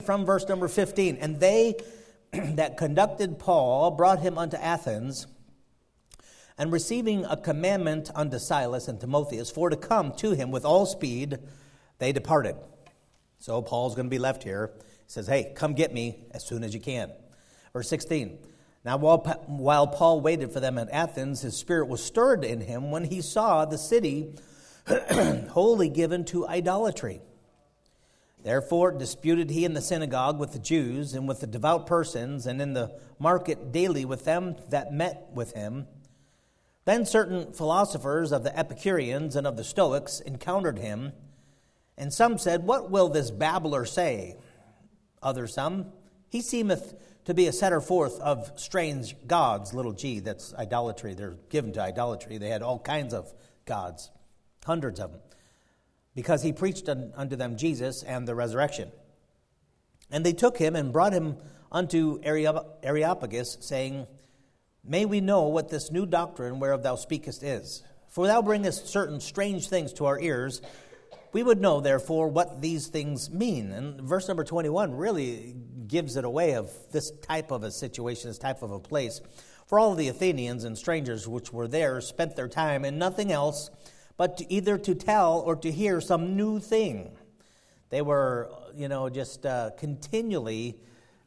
from verse number 15. And they that conducted Paul brought him unto Athens, and receiving a commandment unto Silas and Timotheus for to come to him with all speed, they departed. So Paul's going to be left here. He says, hey, come get me as soon as you can. Verse 16. Now while Paul waited for them at Athens, his spirit was stirred in him when he saw the city wholly given to idolatry. Therefore disputed he in the synagogue with the Jews and with the devout persons, and in the market daily with them that met with him. Then certain philosophers of the Epicureans and of the Stoics encountered him, and some said, what will this babbler say? Others some, he seemeth to be a setter forth of strange gods, little g, that's idolatry. They're given to idolatry. They had all kinds of gods, hundreds of them, because he preached unto them Jesus and the resurrection. And they took him and brought him unto Areopagus, saying, may we know what this new doctrine whereof thou speakest is? For thou bringest certain strange things to our ears. We would know, therefore, what these things mean. And verse number 21 really gives it away of this type of a situation, this type of a place. For all of the Athenians and strangers which were there spent their time in nothing else but either to tell or to hear some new thing. They were, just continually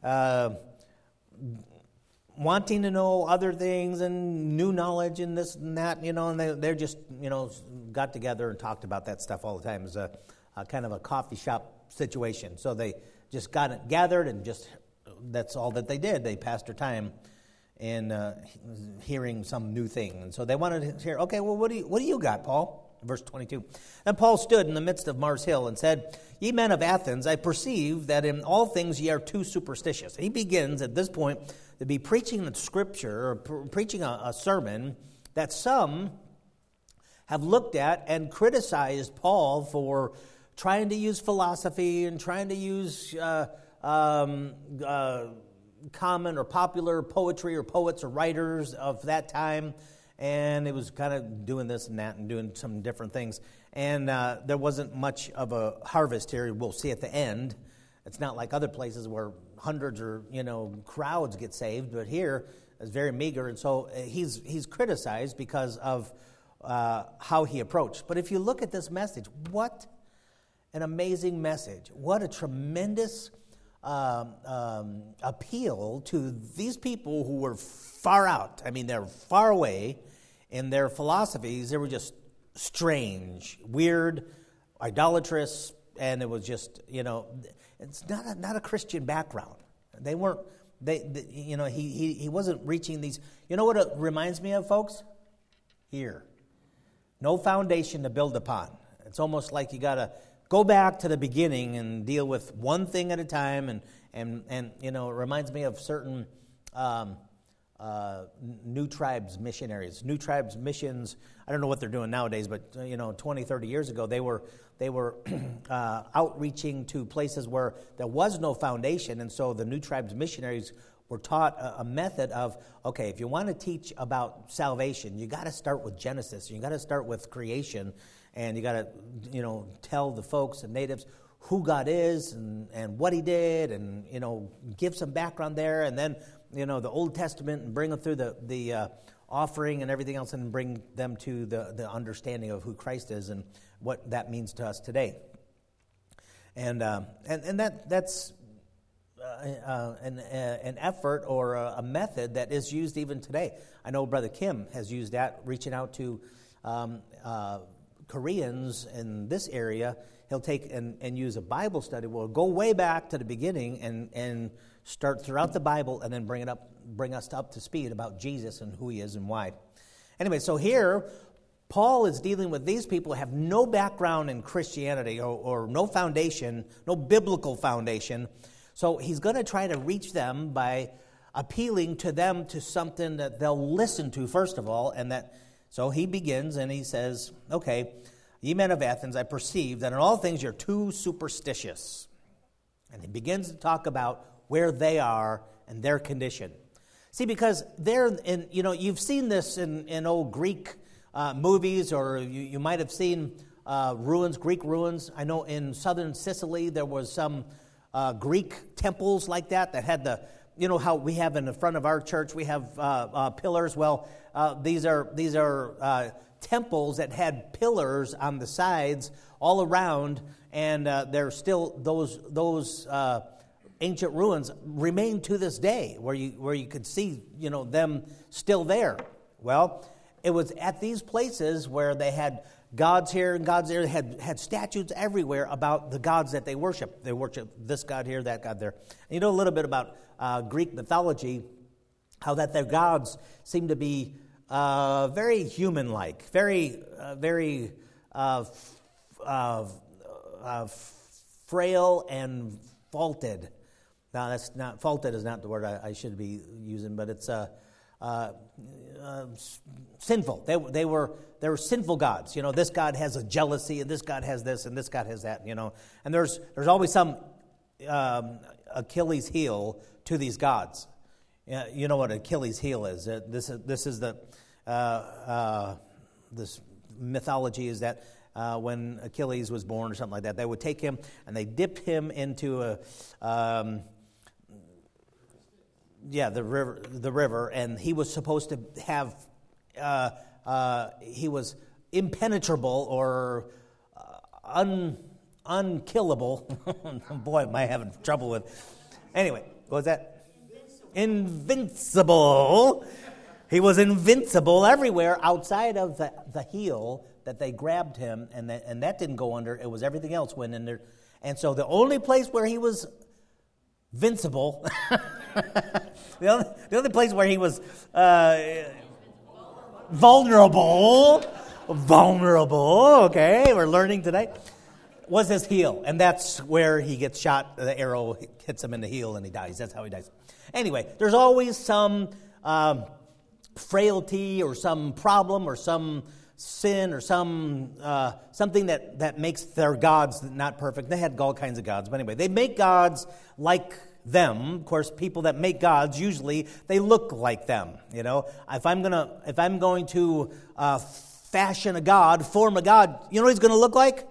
wanting to know other things and new knowledge and this and that, and they're just, got together and talked about that stuff all the time. It was a kind of a coffee shop situation. So they just gathered and just, that's all that they did. They passed their time in hearing some new thing. And so they wanted to hear, okay, well, what do you got, Paul? Verse 22. And Paul stood in the midst of Mars Hill and said, ye men of Athens, I perceive that in all things ye are too superstitious. He begins at this point to be preaching the scripture, or preaching a sermon that some have looked at and criticized Paul for trying to use philosophy and trying to use common or popular poetry or poets or writers of that time. And it was kind of doing this and that and doing some different things. And there wasn't much of a harvest here. We'll see at the end. It's not like other places where hundreds or, crowds get saved. But here it's very meager. And so he's criticized because of how he approached. But if you look at this message, what an amazing message. What a tremendous appeal to these people who were far out. I mean, they're far away in their philosophies. They were just strange, weird, idolatrous, and it was just, it's not a Christian background. They weren't. He wasn't reaching these. You know what it reminds me of, folks? Here, no foundation to build upon. It's almost like you got to go back to the beginning and deal with one thing at a time, and it reminds me of certain New Tribes missionaries. New Tribes missions, I don't know what they're doing nowadays, but 20, 30 years ago they were outreaching to places where there was no foundation, and so the New Tribes missionaries were taught a method of, okay, if you want to teach about salvation, you got to start with Genesis, you got to start with creation, and you got to, tell the folks and natives who God is and what He did, and give some background there, and then the Old Testament, and bring them through the offering and everything else, and bring them to the understanding of who Christ is and what that means to us today. And that's an effort or a method that is used even today. I know Brother Kim has used that, reaching out to Koreans in this area. He'll take and use a Bible study. We'll go way back to the beginning and start throughout the Bible, and then bring us up to speed about Jesus and who He is and why. Anyway, so here Paul is dealing with these people who have no background in Christianity or no foundation, no biblical foundation. So he's going to try to reach them by appealing to them to something that they'll listen to first of all, so he begins and he says, okay, ye men of Athens, I perceive that in all things you're too superstitious. And he begins to talk about where they are and their condition. See, because they're in, you've seen this in old Greek movies, or you might have seen ruins, Greek ruins. I know in southern Sicily there was some Greek temples like that had the, you know how we have in the front of our church, we have pillars. Well, these are temples that had pillars on the sides all around, and there's still those ancient ruins remain to this day, where you could see, you know, them still there. Well, it was at these places where they had gods here and gods there, had statues everywhere about the gods that they worship. They worship this god here, that god there. And you know a little bit about Greek mythology, how that their gods seem to be very human-like, very frail and faulted. Now, that's not, faulted is not the word I should be using, but it's sinful. They were sinful gods. You know, this god has a jealousy, and this god has this, and this god has that. You know, and there's always some Achilles heel to these gods. You know what Achilles heel is? This is the this mythology is that when Achilles was born or something like that, they would take him and they dip him into the river, and he was supposed to have he was impenetrable or unkillable. Boy, am I having trouble with. Anyway, what was that? Invincible. He was invincible everywhere outside of the heel that they grabbed him, and that didn't go under. It was everything else went in there. And so the only place where he was invincible, the only place where he was vulnerable, okay, we're learning tonight, was his heel. And that's where he gets shot. The arrow hits him in the heel and he dies. That's how he dies. Anyway, there's always some frailty or some problem or some sin or some something that makes their gods not perfect. They had all kinds of gods, but anyway, they make gods like them. Of course, people that make gods usually they look like them. You know, if I'm going to fashion a god, form a god, you know what he's going to look like?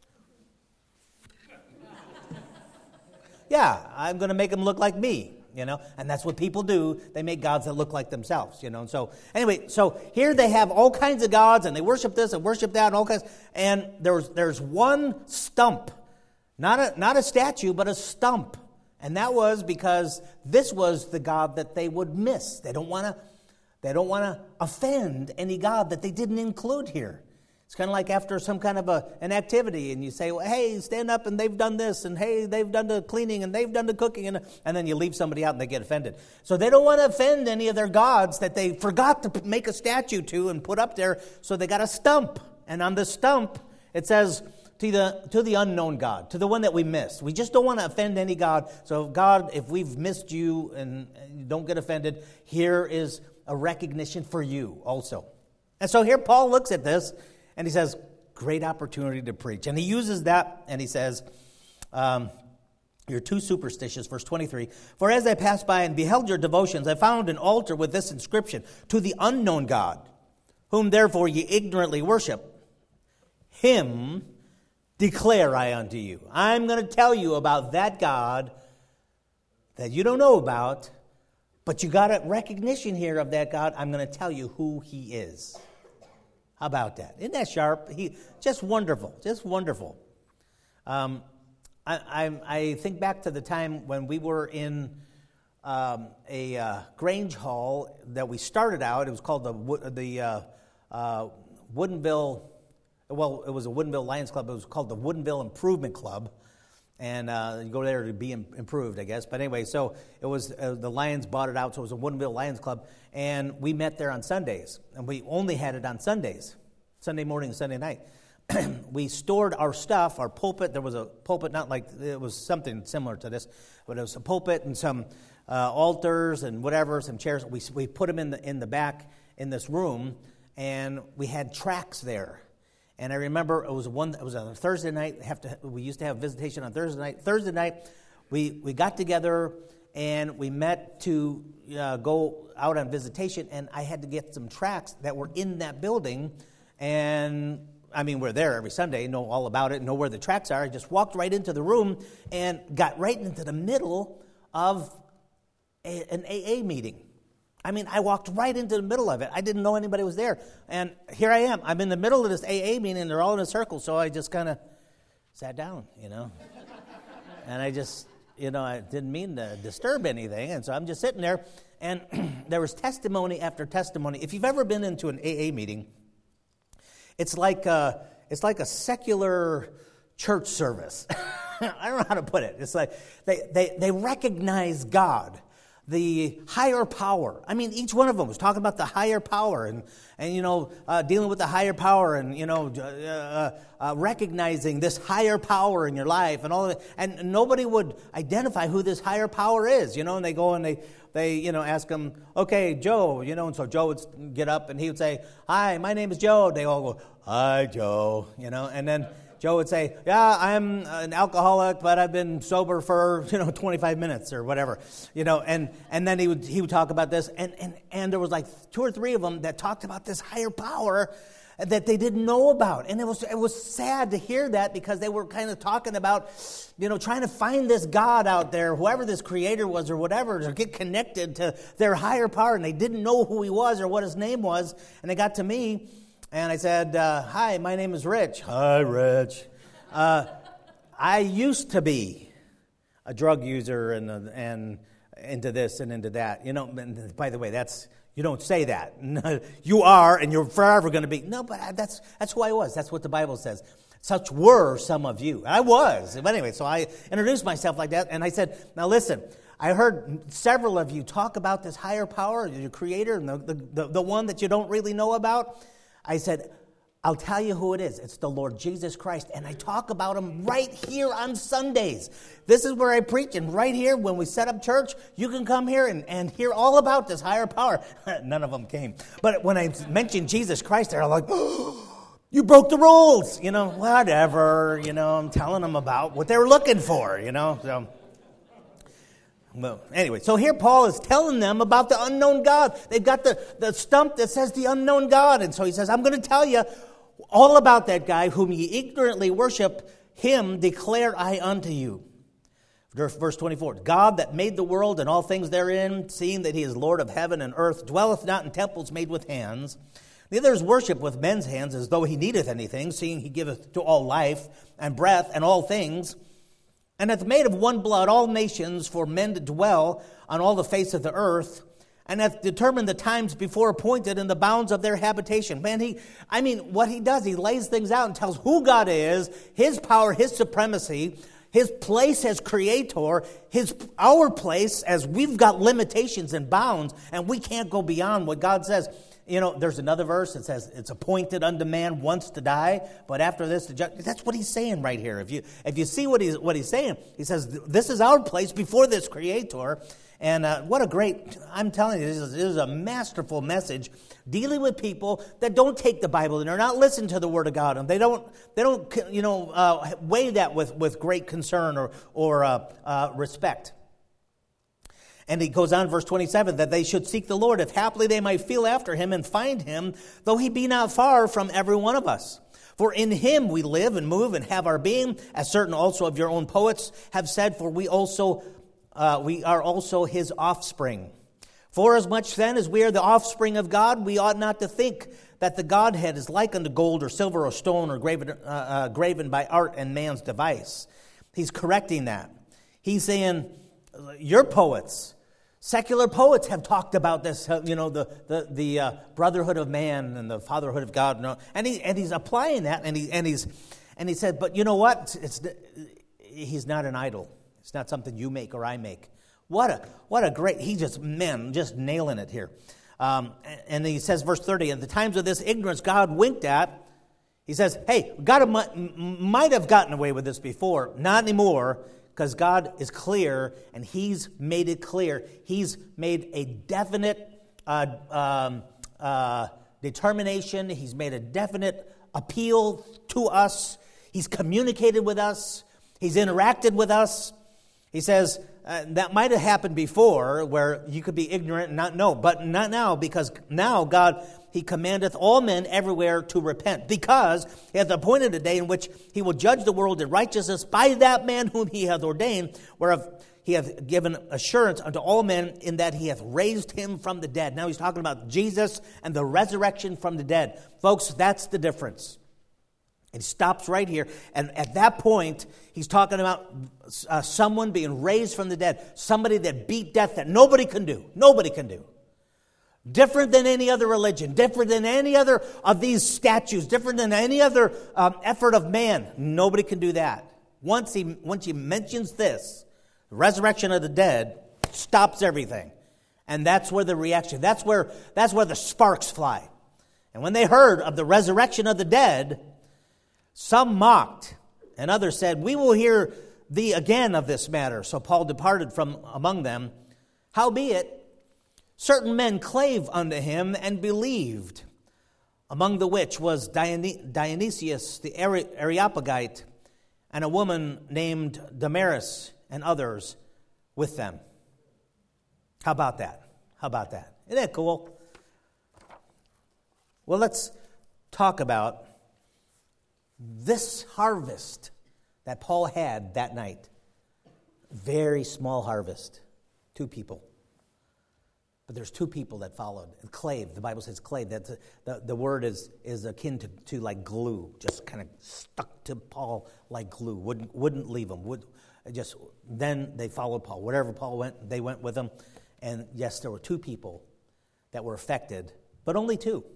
Yeah, I'm going to make him look like me. You know, and that's what people do. They make gods that look like themselves, you know. And so, anyway, so here they have all kinds of gods, and they worship this and worship that, and all kinds. And there's one stump, not a statue, but a stump, and that was because this was the god that they would miss. They don't want to offend any god that they didn't include here. It's kind of like after some kind of an activity, and you say, well, hey, stand up, and they've done this, and hey, they've done the cleaning, and they've done the cooking, and then you leave somebody out, and they get offended. So they don't want to offend any of their gods that they forgot to make a statue to and put up there, so they got a stump. And on the stump, it says, to the unknown God, to the one that we missed. We just don't want to offend any God. So God, if we've missed you and you don't get offended, here is a recognition for you also. And so here Paul looks at this, and he says, great opportunity to preach. And he uses that, and he says, you're too superstitious, verse 23. For as I passed by and beheld your devotions, I found an altar with this inscription, to the unknown God, whom therefore ye ignorantly worship. Him declare I unto you. I'm going to tell you about that God that you don't know about, but you got a recognition here of that God. I'm going to tell you who he is. How about that? Isn't that sharp? Just wonderful, just wonderful. I think back to the time when we were in a Grange Hall that we started out. It was called the Woodinville. Well, it was a Woodinville Lions Club. It was called the Woodinville Improvement Club, and you go there to be improved, I guess. But anyway, so it was the Lions bought it out, so it was a Woodinville Lions Club, and we met there on Sundays, and we only had it on Sundays, Sunday morning and Sunday night. We stored our stuff, our pulpit. There was a pulpit, not like it was something similar to this, but it was a pulpit and some altars and whatever, some chairs. We put them in the back in this room, and we had tracks there. And I remember it was on a Thursday night. We used to have visitation on Thursday night. Thursday night, we got together and we met to go out on visitation. And I had to get some tracks that were in that building. And we're there every Sunday, know all about it, know where the tracks are. I just walked right into the room and got right into the middle of an AA meeting. I walked right into the middle of it. I didn't know anybody was there. And here I am. I'm in the middle of this AA meeting, and they're all in a circle, so I just kind of sat down, And I just, I didn't mean to disturb anything, and so I'm just sitting there, and there was testimony after testimony. If you've ever been into an AA meeting, it's like a secular church service. I don't know how to put it. It's like they recognize God, the higher power. Each one of them was talking about the higher power and dealing with the higher power and, recognizing this higher power in your life and all of it. And nobody would identify who this higher power is, and they go and they ask him, okay, Joe, and so Joe would get up and he would say, hi, my name is Joe. They all go, hi, Joe, and then Joe would say, yeah, I'm an alcoholic, but I've been sober for, 25 minutes or whatever, and then he would talk about this, and there was like 2 or 3 of them that talked about this higher power that they didn't know about. And it was sad to hear that, because they were kind of talking about, trying to find this God out there, whoever this creator was or whatever, to get connected to their higher power, and they didn't know who he was or what his name was. And they got to me, and I said, hi, my name is Rich. Hi, Rich. I used to be a drug user and into this and into that. And by the way, you don't say that. You are, and you're forever going to be. No, but that's who I was. That's what the Bible says. Such were some of you. I was. But anyway, so I introduced myself like that, and I said, now listen, I heard several of you talk about this higher power, your creator, and the one that you don't really know about. I said, I'll tell you who it is. It's the Lord Jesus Christ. And I talk about him right here on Sundays. This is where I preach. And right here, when we set up church, you can come here and hear all about this higher power. None of them came. But when I mentioned Jesus Christ, they're like, oh, you broke the rules. Whatever. I'm telling them about what they were looking for, So. Well, anyway, so here Paul is telling them about the unknown God. They've got the stump that says the unknown God. And so he says, I'm going to tell you all about that guy whom ye ignorantly worship. Him declare I unto you. Verse 24, God that made the world and all things therein, seeing that he is Lord of heaven and earth, dwelleth not in temples made with hands, neither is worship with men's hands, as though he needeth anything, seeing he giveth to all life and breath and all things, and hath made of one blood all nations for men to dwell on all the face of the earth, and hath determined the times before appointed and the bounds of their habitation. Man, what he does, he lays things out and tells who God is, his power, his supremacy, his place as creator, our place as we've got limitations and bounds, and we can't go beyond what God says. There's another verse that says it's appointed unto man once to die, but after this to judge. That's what he's saying right here. If you see what he's saying, he says this is our place before this creator. And I'm telling you, this is a masterful message dealing with people that don't take the Bible and they're not listening to the Word of God, and they don't weigh that with great concern or respect. And he goes on, verse 27, that they should seek the Lord, if haply they might feel after him and find him, though he be not far from every one of us. For in him we live and move and have our being, as certain also of your own poets have said, for we are also his offspring. For as much then as we are the offspring of God, we ought not to think that the Godhead is like unto gold or silver or stone or graven by art and man's device. He's correcting that. He's saying, your poets, secular poets have talked about this, the brotherhood of man and the fatherhood of God, and he's applying that, and he said, but you know what? He's not an idol. It's not something you make or I make. What a great, just nailing it here. And he says, verse 30, at the times of this ignorance God winked at. He says, hey, God might have gotten away with this before, not anymore. Because God is clear, and he's made it clear. He's made a definite determination. He's made a definite appeal to us. He's communicated with us. He's interacted with us. He says that might have happened before where you could be ignorant and not know, but not now, because now God, He commandeth all men everywhere to repent, because He hath appointed a day in which He will judge the world in righteousness by that man whom He hath ordained, whereof He hath given assurance unto all men in that He hath raised Him from the dead. Now He's talking about Jesus and the resurrection from the dead. Folks, that's the difference. It stops right here. And at that point, He's talking about someone being raised from the dead. Somebody that beat death that nobody can do. Nobody can do. Different than any other religion. Different than any other of these statues. Different than any other effort of man. Nobody can do that. Once he mentions this, the resurrection of the dead stops everything. And that's where the reaction, that's where the sparks fly. And when they heard of the resurrection of the dead, some mocked, and others said, "We will hear thee again of this matter." So Paul departed from among them. Howbeit, certain men clave unto him and believed, among the which was Dionysius the Areopagite, and a woman named Damaris, and others with them. How about that? How about that? Isn't that cool? Well, let's talk about this harvest that Paul had that night. Very small harvest. 2 people. But there's 2 people that followed. And clave, the Bible says clave. That's the word is akin to like glue. Just kind of stuck to Paul like glue. Wouldn't leave him. Then they followed Paul. Wherever Paul went, they went with him. And yes, there were 2 people that were affected, but only 2.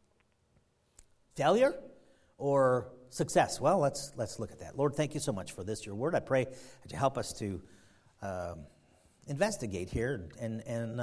Failure or success? Well, let's look at that. Lord, thank you so much for this, your word. I pray that you help us to investigate here and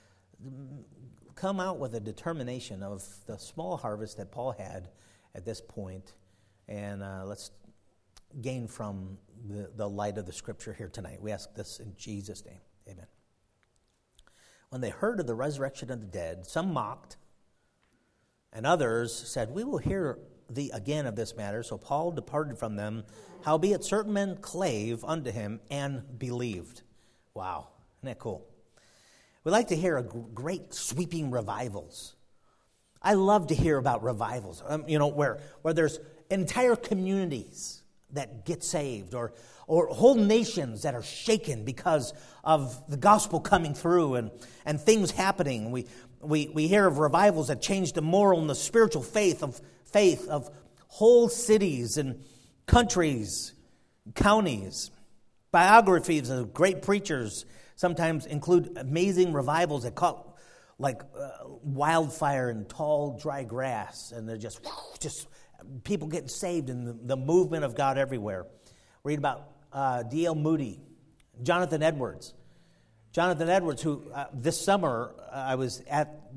come out with a determination of the small harvest that Paul had at this point. And let's gain from the light of the Scripture here tonight. We ask this in Jesus' name. Amen. When they heard of the resurrection of the dead, some mocked, and others said, "We will hear thee again of this matter." So Paul departed from them. Howbeit certain men clave unto him and believed. Wow, isn't that cool? We like to hear of great sweeping revivals. I love to hear about revivals, where there's entire communities that get saved, or whole nations that are shaken because of the gospel coming through and things happening. We hear of revivals that change the moral and the spiritual faith of whole cities and countries, counties. Biographies of great preachers sometimes include amazing revivals that caught like wildfire in tall, dry grass, and they're just people getting saved and the movement of God everywhere. Read about D.L. Moody, Jonathan Edwards. Jonathan Edwards, who this summer I was at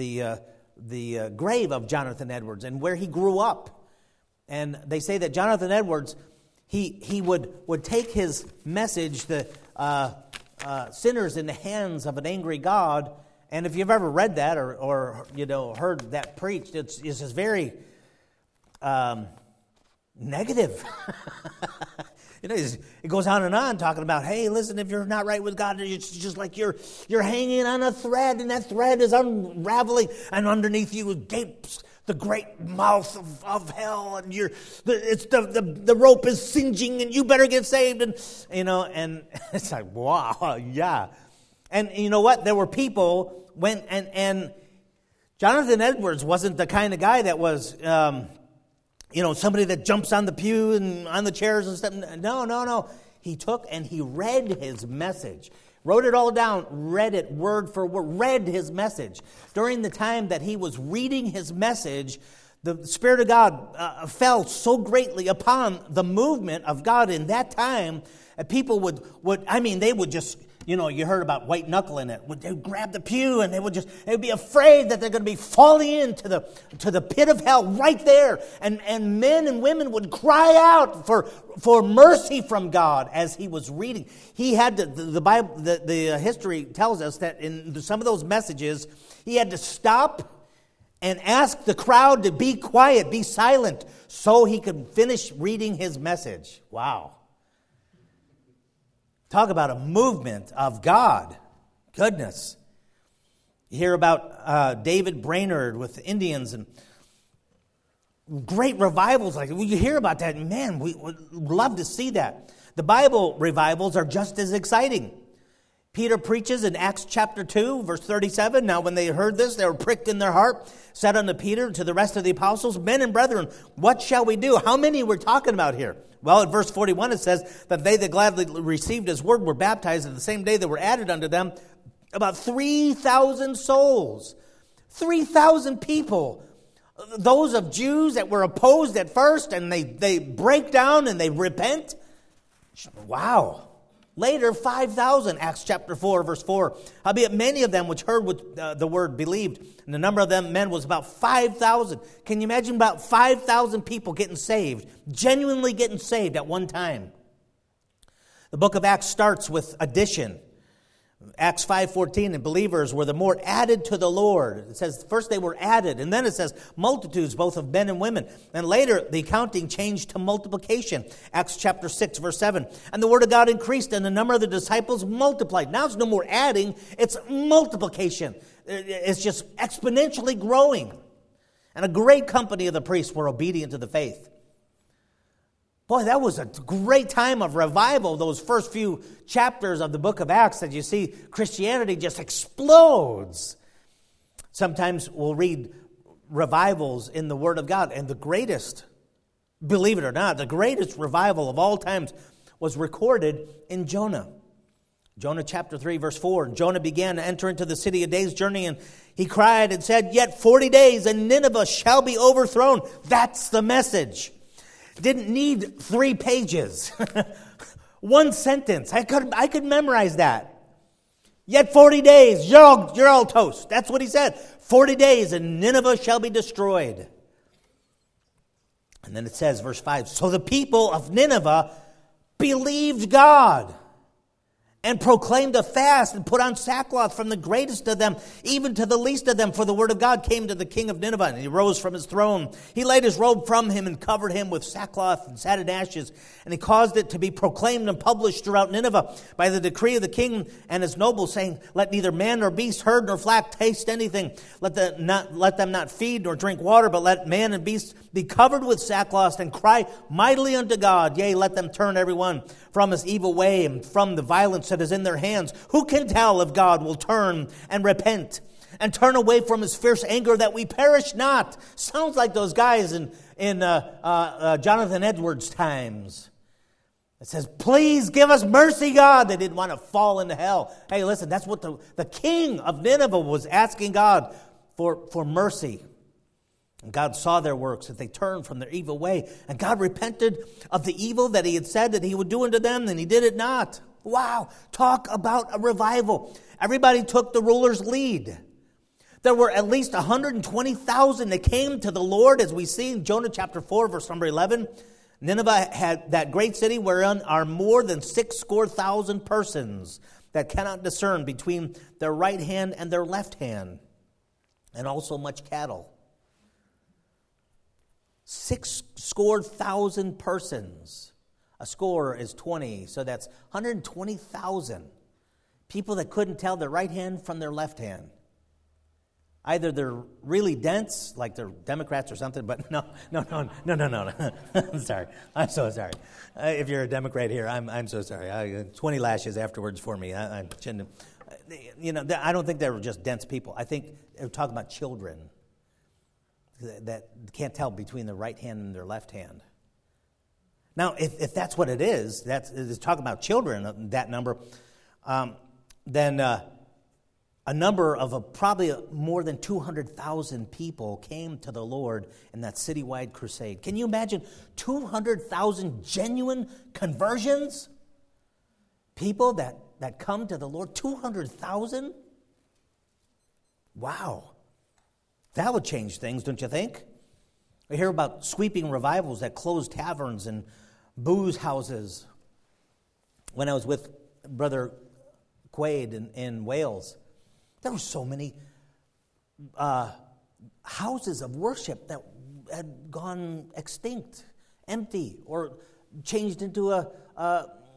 the grave of Jonathan Edwards and where he grew up. And they say that Jonathan Edwards, he would take his message, the sinners in the hands of an angry God. And if you've ever read that or heard that preached, it's just very negative. It goes on and on talking about, hey, listen, if you're not right with God, it's just like you're hanging on a thread, and that thread is unraveling, and underneath you gapes the great mouth of hell, and the rope is singeing, and you better get saved, and it's like, wow, yeah. And you know what? There were people and Jonathan Edwards wasn't the kind of guy that was somebody that jumps on the pew and on the chairs and stuff. No. He took and he read his message, wrote it all down, read it word for word, read his message. During the time that he was reading his message, the Spirit of God fell so greatly upon the movement of God in that time. People would just, you heard about white knuckling it. They would grab the pew and they would be afraid that they're going to be falling into the pit of hell right there. And men and women would cry out for mercy from God as he was reading. He had to, the Bible, the history tells us that in some of those messages, he had to stop and ask the crowd to be quiet, be silent, so he could finish reading his message. Wow. Talk about a movement of God. Goodness. You hear about David Brainerd with the Indians and great revivals like that. You hear about that, man, we would love to see that. The Bible revivals are just as exciting. Peter preaches in Acts chapter 2, verse 37. Now when they heard this, they were pricked in their heart, said unto Peter and to the rest of the apostles, Men and brethren, what shall we do? How many we're talking about here? Well, in verse 41 it says that they that gladly received his word were baptized, and the same day there were added unto them about 3,000 souls. 3,000 people. Those of Jews that were opposed at first, and they break down and they repent. Wow. Later, 5,000, Acts chapter 4, verse 4. Howbeit many of them which heard the word believed, and the number of them men was about 5,000. Can you imagine about 5,000 people getting saved, genuinely getting saved at one time? The book of Acts starts with addition. Acts 5:14, and believers were the more added to the Lord. It says first they were added, and then it says multitudes, both of men and women. And later the accounting changed to multiplication. Acts chapter 6, verse 7. And the word of God increased, and the number of the disciples multiplied. Now it's no more adding, it's multiplication. It's just exponentially growing. And a great company of the priests were obedient to the faith. Boy, that was a great time of revival, those first few chapters of the book of Acts that you see Christianity just explodes. Sometimes we'll read revivals in the Word of God, and the greatest, believe it or not, the greatest revival of all times was recorded in Jonah. Jonah chapter 3, verse 4, and Jonah began to enter into the city a day's journey, and he cried and said, Yet 40 days, and Nineveh shall be overthrown. That's the message. Didn't need 3 pages. One sentence. I could memorize that. Yet 40 days, you're all toast. That's what he said. 40 days and Nineveh shall be destroyed. And then it says, verse 5, So the people of Nineveh believed God and proclaimed a fast and put on sackcloth from the greatest of them, even to the least of them. For the word of God came to the king of Nineveh, and he rose from his throne. He laid his robe from him and covered him with sackcloth and sat in ashes. And he caused it to be proclaimed and published throughout Nineveh by the decree of the king and his nobles, saying, Let neither man nor beast, herd nor flock taste anything. Let them not feed nor drink water, but let man and beast be covered with sackcloth and cry mightily unto God. Yea, let them turn every one from his evil way and from the violence that is in their hands. Who can tell if God will turn and repent and turn away from his fierce anger that we perish not? Sounds like those guys in Jonathan Edwards' times. It says, Please give us mercy, God. They didn't want to fall into hell. Hey, listen, that's what the king of Nineveh was asking God for mercy. And God saw their works, that they turned from their evil way. And God repented of the evil that he had said that he would do unto them, and he did it not. Wow, talk about a revival. Everybody took the ruler's lead. There were at least 120,000 that came to the Lord, as we see in Jonah chapter 4, verse number 11. Nineveh had that great city wherein are more than 6,000 persons that cannot discern between their right hand and their left hand, and also much cattle. 6,000 persons. A score is 20, so that's 120,000 people that couldn't tell their right hand from their left hand. Either they're really dense, like they're Democrats or something, but no. I'm sorry. I'm so sorry. If you're a Democrat here, I'm so sorry. 20 lashes afterwards for me. I shouldn't have. I don't think they were just dense people. I think they're talking about children that can't tell between their right hand and their left hand. Now, if that's what it is, it's talking about children, that number, then a number of probably more than 200,000 people came to the Lord in that citywide crusade. Can you imagine 200,000 genuine conversions? People that come to the Lord, 200,000? Wow. That would change things, don't you think? We hear about sweeping revivals that closed taverns and booze houses. When I was with Brother Quaid in Wales, there were so many houses of worship that had gone extinct, empty, or changed into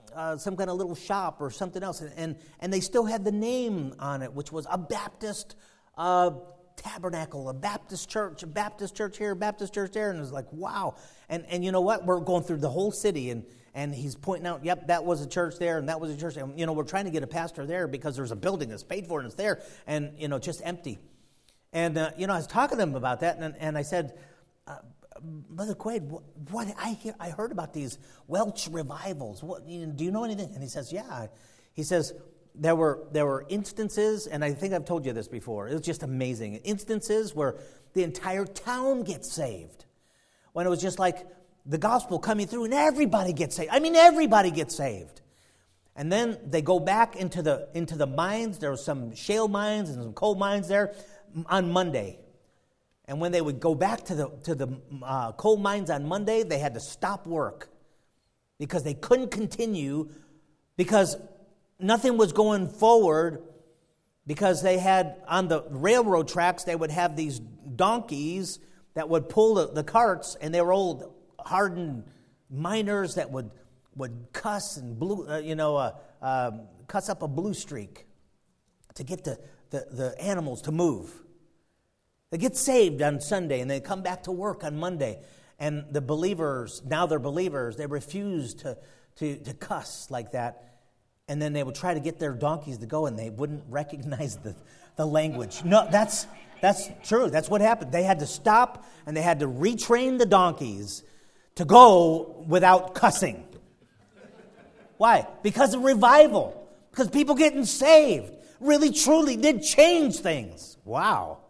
some kind of little shop or something else, and they still had the name on it, which was a Baptist tabernacle, a Baptist church here, a Baptist church there, and it was like, wow. And you know what? We're going through the whole city, and he's pointing out, yep, that was a church there, and that was a church. And, we're trying to get a pastor there because there's a building that's paid for and it's there, and, just empty. And, I was talking to him about that, and I said, Brother Quaid, what I heard about these Welsh revivals. Do you know anything? And he says, yeah. He says, there were instances, and I think I've told you this before. It was just amazing. Instances where the entire town gets saved. When it was just like the gospel coming through and everybody gets saved. I mean, everybody gets saved. And then they go back into the mines. There were some shale mines and some coal mines there on Monday. And when they would go back to the coal mines on Monday, they had to stop work because they couldn't continue because nothing was going forward, because they had, on the railroad tracks, they would have these donkeys that would pull the carts, and they were old, hardened miners that would cuss and cuss up a blue streak to get the animals to move. They get saved on Sunday, and they come back to work on Monday. And the believers, now they're believers, they refuse to cuss like that. And then they would try to get their donkeys to go, and they wouldn't recognize the language. No, that's true. That's what happened. They had to stop, and they had to retrain the donkeys to go without cussing. Why? Because of revival. Because people getting saved really, truly did change things. Wow.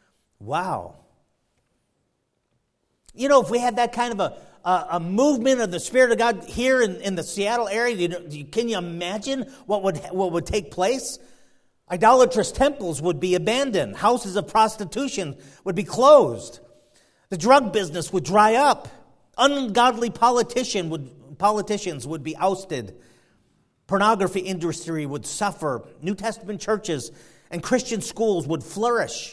If we had that kind of a movement of the Spirit of God here in the Seattle area, can you imagine what would take place? Idolatrous temples would be abandoned. Houses of prostitution would be closed. The drug business would dry up. Ungodly politicians would be ousted. Pornography industry would suffer. New Testament churches and Christian schools would flourish.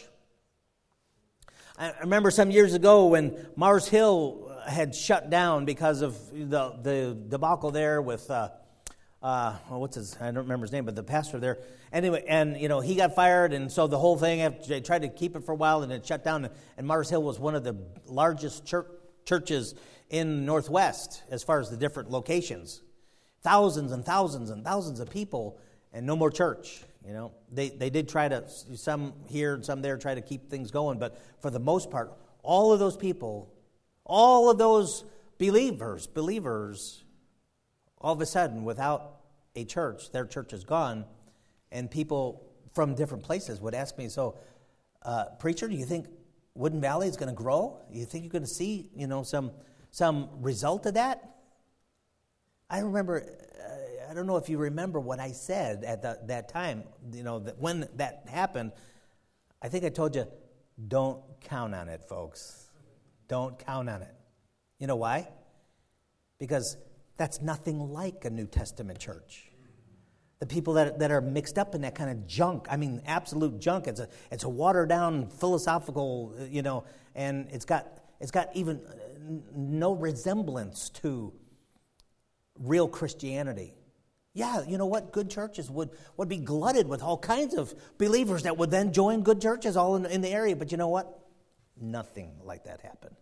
I remember some years ago when Mars Hill had shut down because of the debacle there with what's his? I don't remember his name, but the pastor there. Anyway, and he got fired, and so the whole thing, they tried to keep it for a while, and it shut down. And Mars Hill was one of the largest churches in the Northwest as far as the different locations. Thousands and thousands and thousands of people, and no more church. They did try to, some here and some there, try to keep things going, but for the most part, all of those people, all of those believers, all of a sudden, without a church, their church is gone, and people from different places would ask me, so, preacher, do you think Woodin Valley is going to grow? Do you think you're going to see, some result of that? I remember, I don't know if you remember what I said at that time, that when that happened, I think I told you, don't count on it, folks. Don't count on it. You know why? Because that's nothing like a New Testament church. The people that are mixed up in that kind of junk, I mean, absolute junk. It's a watered down philosophical, and it's got even no resemblance to real Christianity. Yeah, you know what? Good churches would be glutted with all kinds of believers that would then join good churches all in the area. But you know what? Nothing like that happened.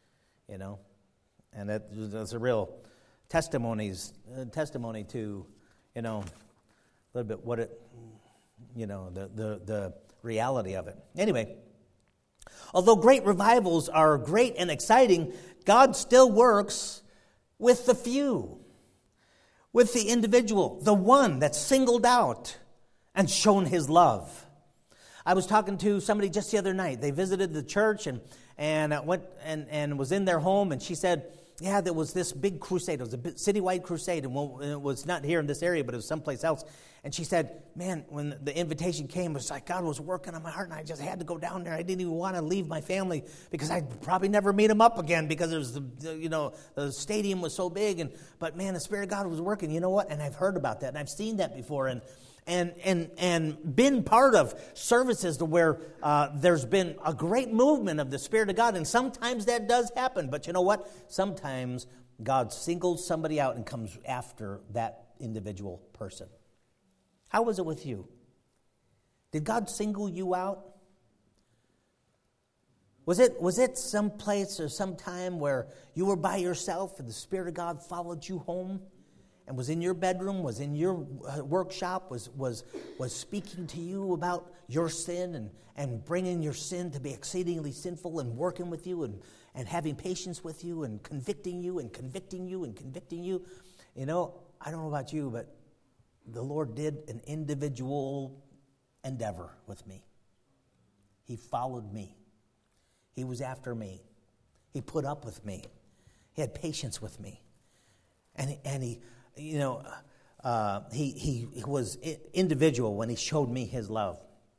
And that's a real testimony to, a little bit what it, the reality of it. Anyway, although great revivals are great and exciting, God still works with the few. With the individual, the one that's singled out and shown his love. I was talking to somebody just the other night. They visited the church and went and was in their home, and she said, yeah, there was this big crusade. It was a citywide crusade, and it was not here in this area, but it was someplace else. And she said, man, when the invitation came, it was like God was working on my heart, and I just had to go down there. I didn't even want to leave my family because I'd probably never meet them up again because it was the stadium was so big. But man, the Spirit of God was working. You know what? And I've heard about that, and I've seen that before, and been part of services to where there's been a great movement of the Spirit of God, and sometimes that does happen. But you know what? Sometimes God singles somebody out and comes after that individual person. How was it with you? Did God single you out? Was it some place or some time where you were by yourself and the Spirit of God followed you home and was in your bedroom, was in your workshop, was speaking to you about your sin and bringing your sin to be exceedingly sinful and working with you and having patience with you and convicting you and convicting you and convicting you? You know, I don't know about you, but the Lord did an individual endeavor with me. He followed me. He was after me. He put up with me. He had patience with me. And he you know, he was individual when he showed me his love.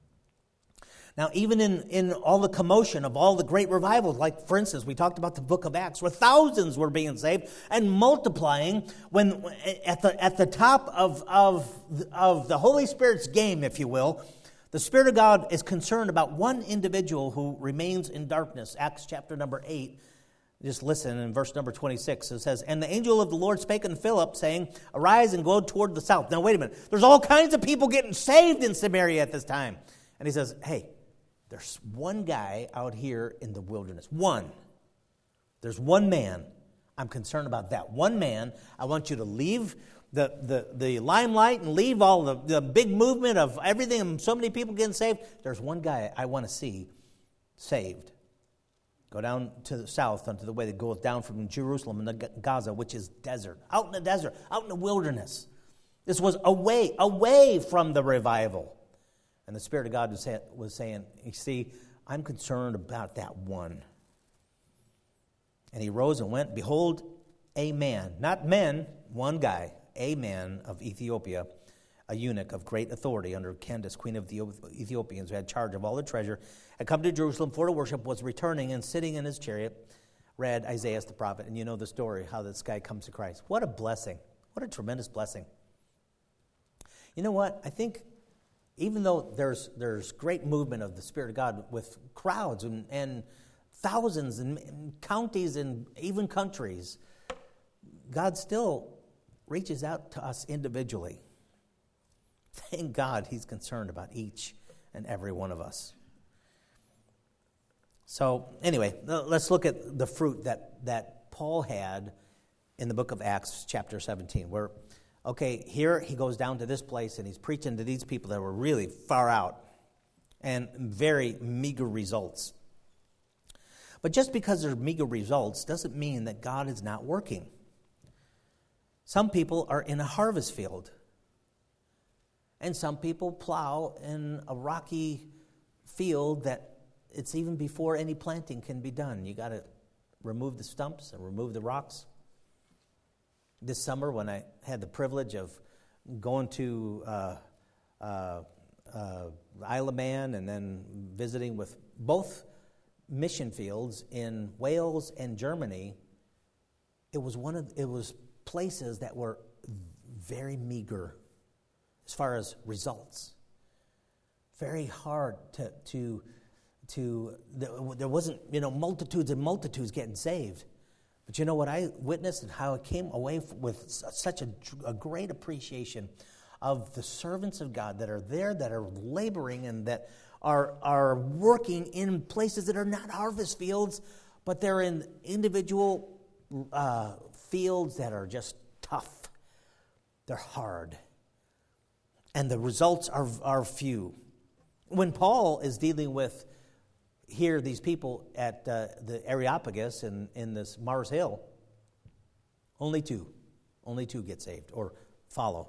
Now, even in all the commotion of all the great revivals, like, for instance, we talked about the book of Acts, where thousands were being saved and multiplying, when at the top of the Holy Spirit's game, if you will, the Spirit of God is concerned about one individual who remains in darkness. Acts chapter number 8. Just listen in verse number 26. It says, "And the angel of the Lord spake unto Philip, saying, Arise and go toward the south." Now, wait a minute. There's all kinds of people getting saved in Samaria at this time. And he says, hey, there's one guy out here in the wilderness. One. There's one man. I'm concerned about that. One man. I want you to leave the limelight and leave all the big movement of everything and so many people getting saved. There's one guy I want to see saved. Go down to the south, unto the way that goes down from Jerusalem into Gaza, which is desert. Out in the desert, out in the wilderness. This was away from the revival. And the Spirit of God was saying, you see, I'm concerned about that one. And he rose and went. Behold, a man, not men, one guy, a man of Ethiopia, a eunuch of great authority under Candace, queen of the Ethiopians, who had charge of all the treasure, had come to Jerusalem for to worship, was returning and sitting in his chariot, read Isaiah the prophet. And you know the story, how this guy comes to Christ. What a blessing. What a tremendous blessing. You know what? I think even though there's great movement of the Spirit of God with crowds and thousands and counties and even countries, God still reaches out to us individually. Thank God he's concerned about each and every one of us. So anyway, let's look at the fruit that Paul had in the book of Acts chapter 17, where, okay, here he goes down to this place and he's preaching to these people that were really far out and very meager results. But just because there's meager results doesn't mean that God is not working. Some people are in a harvest field. And some people plow in a rocky field that it's even before any planting can be done. You got to remove the stumps and remove the rocks. This summer, when I had the privilege of going to Isle of Man and then visiting with both mission fields in Wales and Germany, it was places that were very meager as far as results. Very hard there wasn't, multitudes and multitudes getting saved. But you know what I witnessed and how I came away with such a great appreciation of the servants of God that are there, that are laboring and that are working in places that are not harvest fields, but they're in individual fields that are just tough. They're hard. And the results are few. When Paul is dealing with here these people at the Areopagus in this Mars Hill, only two get saved or follow.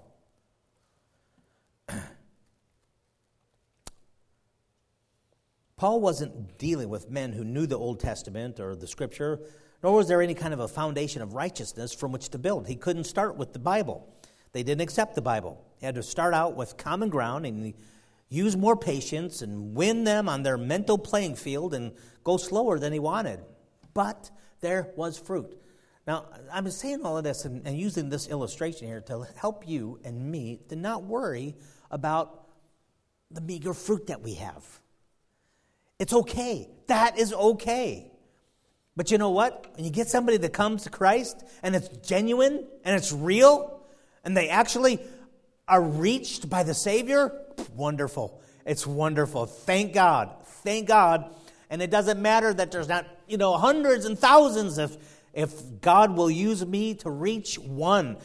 Paul wasn't dealing with men who knew the Old Testament or the Scripture, nor was there any kind of a foundation of righteousness from which to build. He couldn't start with the Bible. They didn't accept the Bible. He had to start out with common ground and use more patience and win them on their mental playing field and go slower than he wanted. But there was fruit. Now, I'm saying all of this and using this illustration here to help you and me to not worry about the meager fruit that we have. It's okay. That is okay. But you know what? When you get somebody that comes to Christ and it's genuine and it's real, and they actually are reached by the Savior, wonderful. It's wonderful. Thank God. Thank God. And it doesn't matter that there's not, hundreds and thousands. If God will use me to reach one,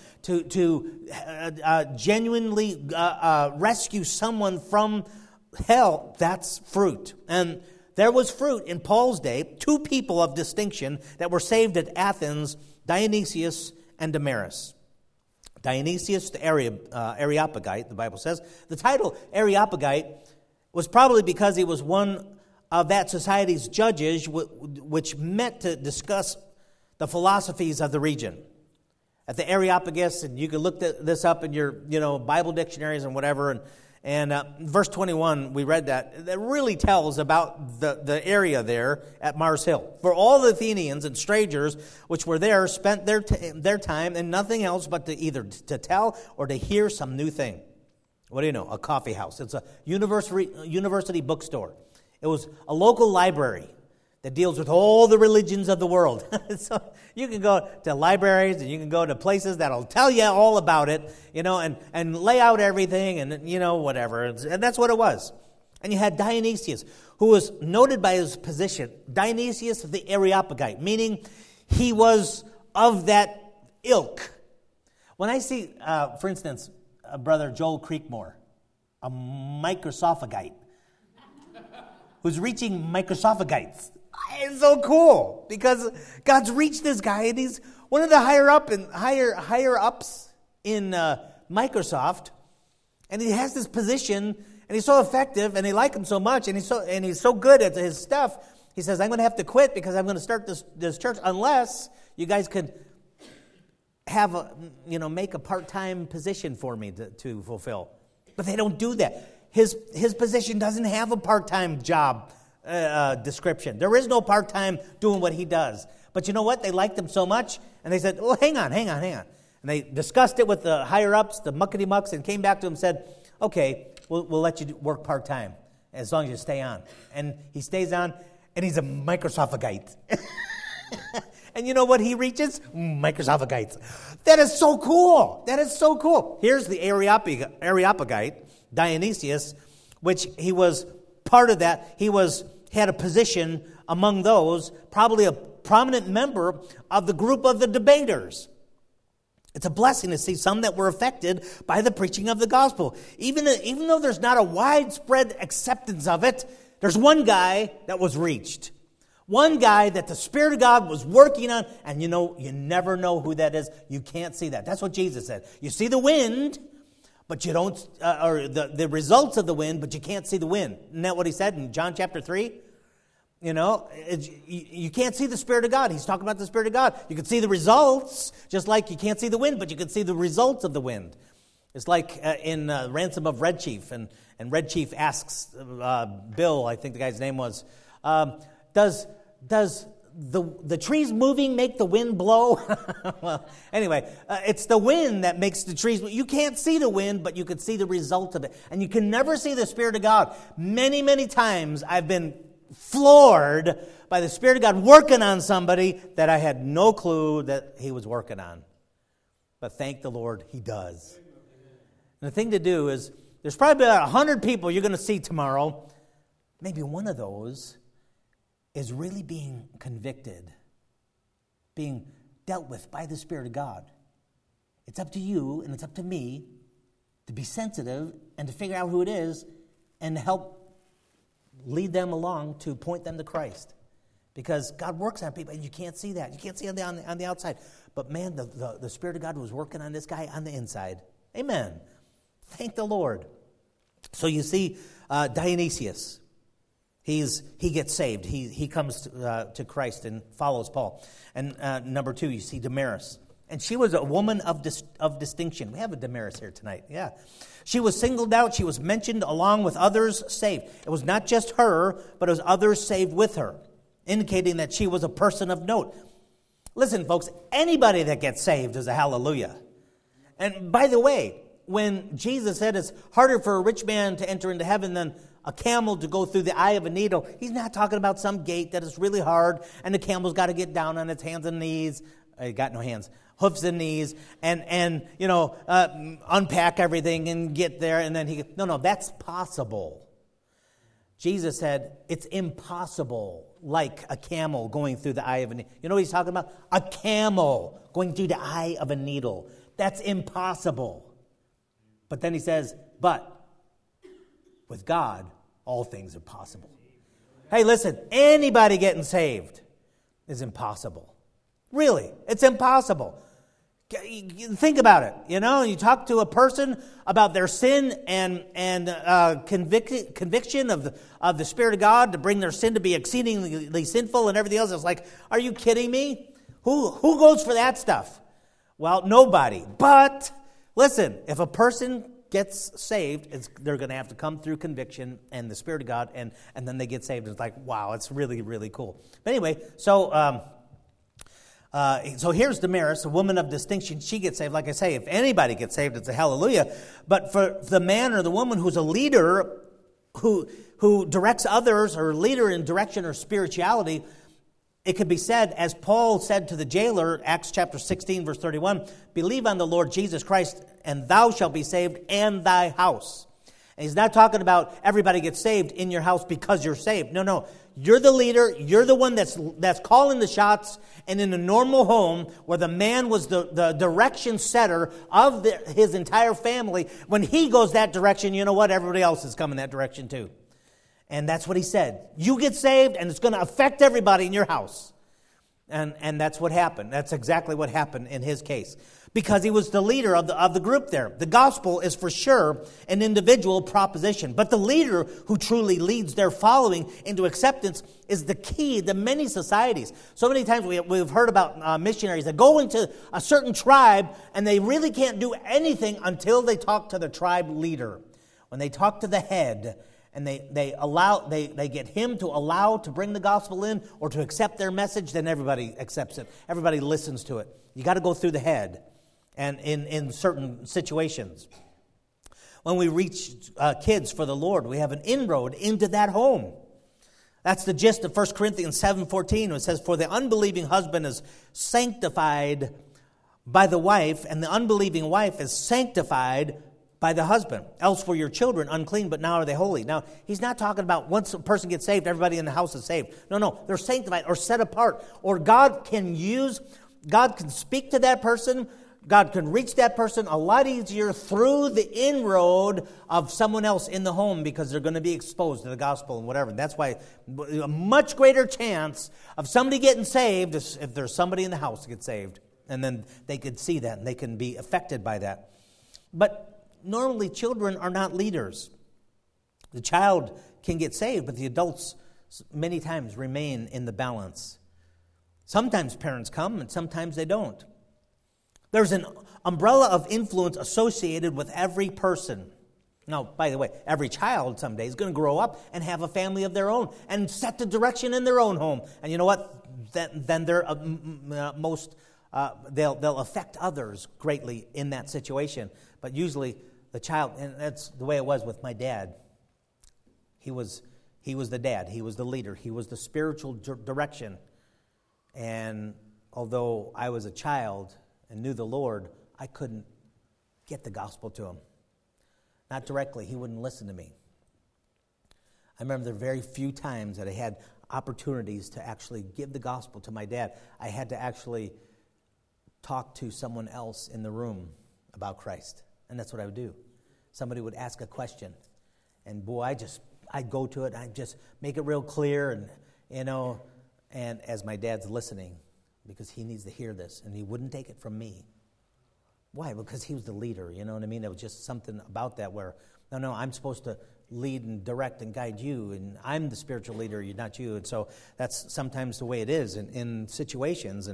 to genuinely rescue someone from hell, that's fruit. And there was fruit in Paul's day. Two people of distinction that were saved at Athens, Dionysius and Damaris. Dionysius the Areopagite, the Bible says. The title Areopagite was probably because he was one of that society's judges, which met to discuss the philosophies of the region. At the Areopagus, and you can look this up in your Bible dictionaries and whatever, and verse 21, we read that really tells about the area there at Mars Hill. For all the Athenians and strangers which were there spent their time in nothing else but to either to tell or to hear some new thing. What do you know? A coffee house. It's a university bookstore. It was a local library that deals with all the religions of the world. So you can go to libraries and you can go to places that'll tell you all about it, and lay out everything and, whatever. And that's what it was. And you had Dionysius, who was noted by his position, Dionysius the Areopagite, meaning he was of that ilk. When I see, for instance, Brother Joel Creekmore, a Microsophagite, who's reaching Microsophagites. It's so cool because God's reached this guy, and he's one of the higher ups in Microsoft, and he has this position, and he's so effective, and they like him so much, and he's so good at his stuff. He says, "I'm going to have to quit because I'm going to start this church unless you guys could have make a part-time position for me to fulfill." But they don't do that. His position doesn't have a part-time job description. There is no part-time doing what he does. But you know what? They liked him so much, and they said, "Well, hang on." And they discussed it with the higher-ups, the muckety-mucks, and came back to him and said, "Okay, we'll let you work part-time as long as you stay on." And he stays on, and he's a Microsophagite. And you know what he reaches? Microsophagites. That is so cool. That is so cool. Here's the Areopagite, Dionysius, which he was part of that. He had a position among those, probably a prominent member of the group of the debaters. It's a blessing to see some that were affected by the preaching of the gospel. Even though there's not a widespread acceptance of it, there's one guy that was reached. One guy that the Spirit of God was working on, and you never know who that is. You can't see that. That's what Jesus said. You see the wind, but you don't, or the results of the wind, but you can't see the wind. Isn't that what he said in John chapter 3? You can't see the Spirit of God. He's talking about the Spirit of God. You can see the results, just like you can't see the wind, but you can see the results of the wind. It's like in Ransom of Red Chief, and Red Chief asks Bill, I think the guy's name was, does the trees moving make the wind blow? Well, anyway, it's the wind that makes the trees. You can't see the wind, but you can see the result of it. And you can never see the Spirit of God. Many, many times I've been floored by the Spirit of God working on somebody that I had no clue that he was working on. But thank the Lord, he does. And the thing to do is, there's probably about 100 people you're going to see tomorrow. Maybe one of those is really being convicted, being dealt with by the Spirit of God. It's up to you and it's up to me to be sensitive and to figure out who it is and to help lead them along to point them to Christ. Because God works on people and you can't see that. You can't see on the outside. But man, the Spirit of God was working on this guy on the inside. Amen. Thank the Lord. So you see Dionysius. He gets saved. He comes to Christ and follows Paul. And number 2, you see Damaris. And she was a woman of distinction. We have a Damaris here tonight. Yeah. She was singled out. She was mentioned along with others saved. It was not just her, but it was others saved with her, indicating that she was a person of note. Listen, folks, anybody that gets saved is a hallelujah. And by the way, when Jesus said it's harder for a rich man to enter into heaven than a camel to go through the eye of a needle, he's not talking about some gate that is really hard and the camel's got to get down on its hands and knees. Got no hands. hoofs and knees and unpack everything and get there. And then no, that's possible. Jesus said it's impossible, like a camel going through the eye of a needle. You know what he's talking about? A camel going through the eye of a needle. That's impossible. But then he says, but with God, all things are possible. Hey, listen, anybody getting saved is impossible. Really, it's impossible. Think about it. You talk to a person about their sin and conviction of the Spirit of God to bring their sin to be exceedingly sinful and everything else. It's like, are you kidding me? Who goes for that stuff? Well, nobody. But listen, if a person gets saved, they're going to have to come through conviction and the Spirit of God, and then they get saved. It's like, wow, it's really, really cool. But anyway, so here's Damaris, a woman of distinction. She gets saved. Like I say, if anybody gets saved, it's a hallelujah. But for the man or the woman who's a leader, who directs others, or leader in direction or spirituality, it could be said, as Paul said to the jailer, Acts chapter 16, verse 31, believe on the Lord Jesus Christ, and thou shalt be saved, and thy house. And he's not talking about everybody gets saved in your house because you're saved. No. You're the leader. You're the one that's calling the shots. And in a normal home where the man was the direction setter of his entire family, when he goes that direction, you know what? Everybody else is coming that direction too. And that's what he said. You get saved, and it's going to affect everybody in your house. And that's what happened. That's exactly what happened in his case. Because he was the leader of the group there. The gospel is for sure an individual proposition. But the leader who truly leads their following into acceptance is the key to many societies. So many times we've heard about missionaries that go into a certain tribe, and they really can't do anything until they talk to the tribe leader. When they talk to the head, and they get him to allow to bring the gospel in or to accept their message, then everybody accepts it. Everybody listens to it. You got to go through the head, and in certain situations. When we reach kids for the Lord, we have an inroad into that home. That's the gist of 1 Corinthians 7:14. It says, for the unbelieving husband is sanctified by the wife, and the unbelieving wife is sanctified by the husband. Else were your children unclean, but now are they holy. Now, he's not talking about once a person gets saved, everybody in the house is saved. No, they're sanctified or set apart. Or God can speak to that person. God can reach that person a lot easier through the inroad of someone else in the home, because they're going to be exposed to the gospel and whatever. That's why a much greater chance of somebody getting saved is if there's somebody in the house that gets saved. And then they could see that and they can be affected by that. But normally, children are not leaders. The child can get saved, but the adults many times remain in the balance. Sometimes parents come, and sometimes they don't. There's an umbrella of influence associated with every person. Now, by the way, every child someday is going to grow up and have a family of their own and set the direction in their own home. And you know what? Then they're they'll affect others greatly in that situation. But usually, the child, and that's the way it was with my dad. He was the dad. He was the leader. He was the spiritual direction. And although I was a child and knew the Lord, I couldn't get the gospel to him. Not directly. He wouldn't listen to me. I remember the very few times that I had opportunities to actually give the gospel to my dad. I had to actually talk to someone else in the room about Christ. And that's what I would do. Somebody would ask a question. And boy, I'd go to it. I'd just make it real clear. And as my dad's listening, because he needs to hear this. And he wouldn't take it from me. Why? Because he was the leader. You know what I mean? There was just something about that where, no, I'm supposed to lead and direct and guide you. And I'm the spiritual leader, you're not you. And so that's sometimes the way it is in situations.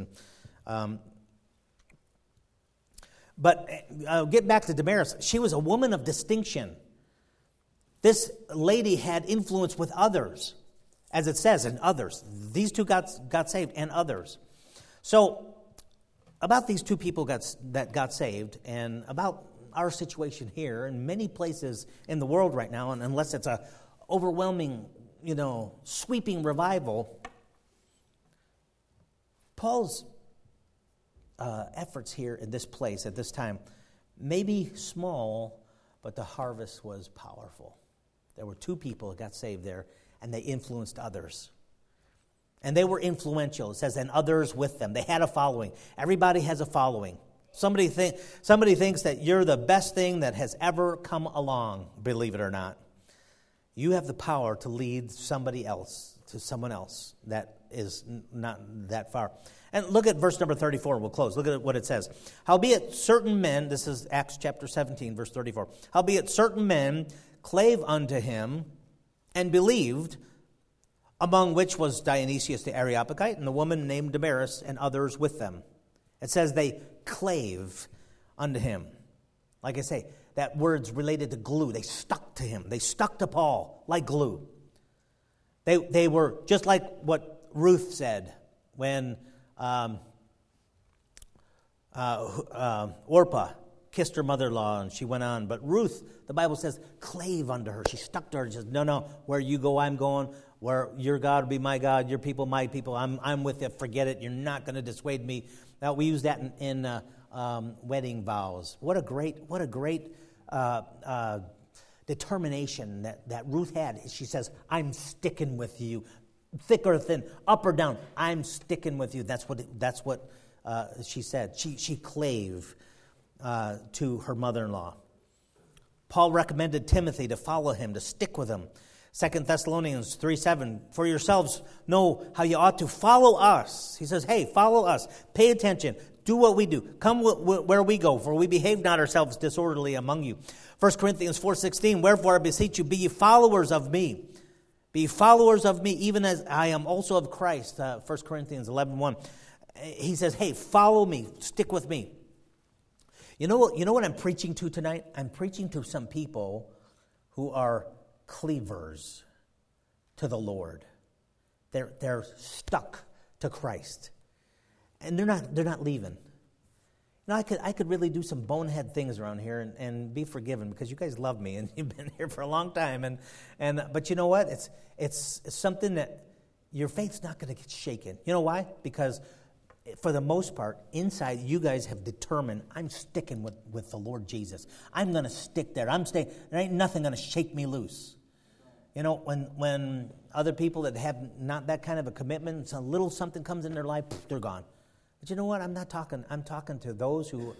But get back to Damaris. She was a woman of distinction. This lady had influence with others, as it says, and others. These two got saved, and others. So, about these two people that got saved, and about our situation here, and many places in the world right now, and unless it's a overwhelming, sweeping revival, Paul's efforts here in this place at this time, maybe small, but the harvest was powerful. There were 2 people that got saved there, and they influenced others. And they were influential. It says, and others with them. They had a following. Everybody has a following. Somebody thinks that you're the best thing that has ever come along, believe it or not. You have the power to lead somebody else to someone else that is not that far. And look at verse number 34. We'll close. Look at what it says. Howbeit certain men, this is Acts chapter 17, verse 34. Howbeit certain men clave unto him and believed, among which was Dionysius the Areopagite and the woman named Damaris and others with them. It says they clave unto him. Like I say, that word's related to glue. They stuck to him. They stuck to Paul like glue. They were just like what Ruth said when Orpah kissed her mother-in-law and she went on. But Ruth, the Bible says, clave unto her. She stuck to her and says, no, where you go, I'm going. Where your God will be my God, your people, my people. I'm with you. Forget it. You're not going to dissuade me. Now, we use that in wedding vows. What a great determination that Ruth had. She says, I'm sticking with you. Thick or thin, up or down, I'm sticking with you. That's what she said. She clave to her mother-in-law. Paul recommended Timothy to follow him, to stick with him. 2 Thessalonians 3:7, for yourselves know how you ought to follow us. He says, hey, follow us. Pay attention. Do what we do. Come where we go, for we behave not ourselves disorderly among you. 1 Corinthians 4:16, wherefore I beseech you, be ye followers of me. Be followers of me, even as I am also of Christ. 1 Corinthians 11:1. He says, hey, follow me. Stick with me. You know what I'm preaching to tonight? I'm preaching to some people who are cleavers to the Lord. They're stuck to Christ. And they're not leaving. Now, I could really do some bonehead things around here and be forgiven because you guys love me and you've been here for a long time. But you know what? It's something that your faith's not going to get shaken. You know why? Because for the most part, inside, you guys have determined, I'm sticking with the Lord Jesus. I'm going to stick there. I'm staying. There ain't nothing going to shake me loose. You know, when other people that have not that kind of a commitment, a little something comes in their life, they're gone. But you know what? I'm talking to those who,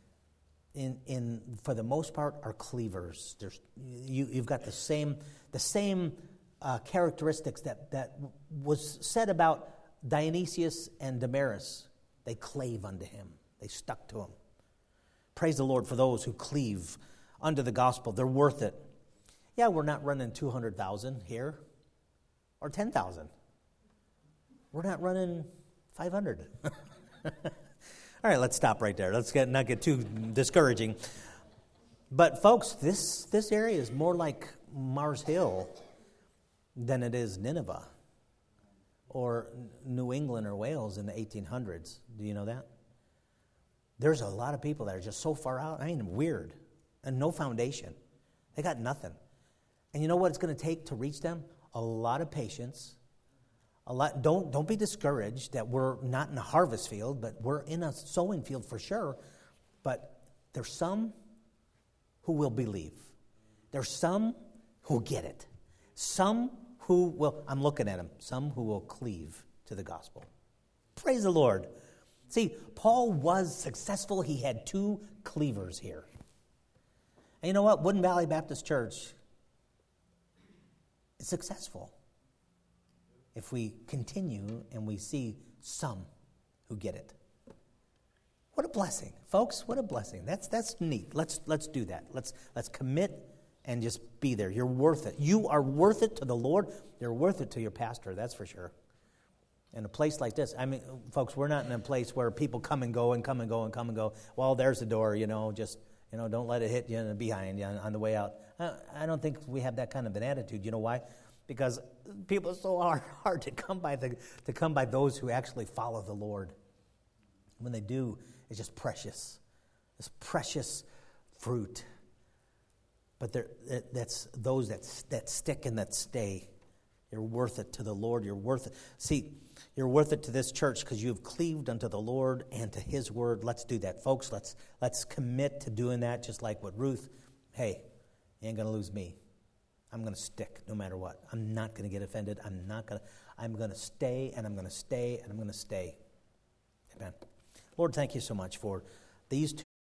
in for the most part, are cleavers. You've got the same characteristics that was said about Dionysius and Damaris. They clave unto him. They stuck to him. Praise the Lord for those who cleave unto the gospel. They're worth it. Yeah, we're not running 200,000 here or 10,000. We're not running 500. All right, let's stop right there. Let's not get too discouraging. But folks, this area is more like Mars Hill than it is Nineveh or New England or Wales in the 1800s. Do you know that? There's a lot of people that are just so far out. I mean, weird and no foundation. They got nothing. And you know what it's going to take to reach them? A lot of patience. A lot. Don't be discouraged that we're not in a harvest field, but we're in a sowing field for sure. But there's some who will believe. There's some who get it. Some who will, I'm looking at them, some who will cleave to the gospel. Praise the Lord. See, Paul was successful. He had 2 cleavers here. And you know what? Woodland Valley Baptist Church is successful if we continue and we see some who get it. What a blessing, folks! What a blessing. That's neat. Let's do that. Let's commit and just be there. You're worth it. You are worth it to the Lord. You're worth it to your pastor. That's for sure. In a place like this, I mean, folks, we're not in a place where people come and go and come and go and come and go. Well, there's the door. Just don't let it hit you behind you on the way out. I don't think we have that kind of an attitude. You know why? Because people are so hard to come by those who actually follow the Lord. When they do, it's just precious. It's precious fruit. But that's those that stick and that stay. You're worth it to the Lord. You're worth it. See, you're worth it to this church because you've cleaved unto the Lord and to His word. Let's do that, folks. Let's commit to doing that, just like with Ruth. Hey, you ain't going to lose me. I'm going to stick no matter what. I'm not going to get offended. I'm going to stay, and I'm going to stay, and I'm going to stay. Amen. Lord, thank you so much for these two